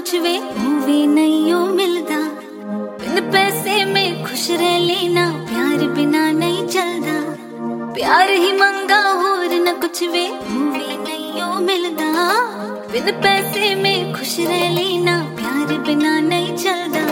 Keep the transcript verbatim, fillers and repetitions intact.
कुछ वे मूवी नहीं हो मिलदा। बिन पैसे में खुश रह लेना प्यार बिना नहीं चलदा। प्यार ही मंगा होर न कुछ वे मूवी नहीं हो मिलदा। बिन पैसे में खुश रह लेना प्यार बिना नहीं चलदा।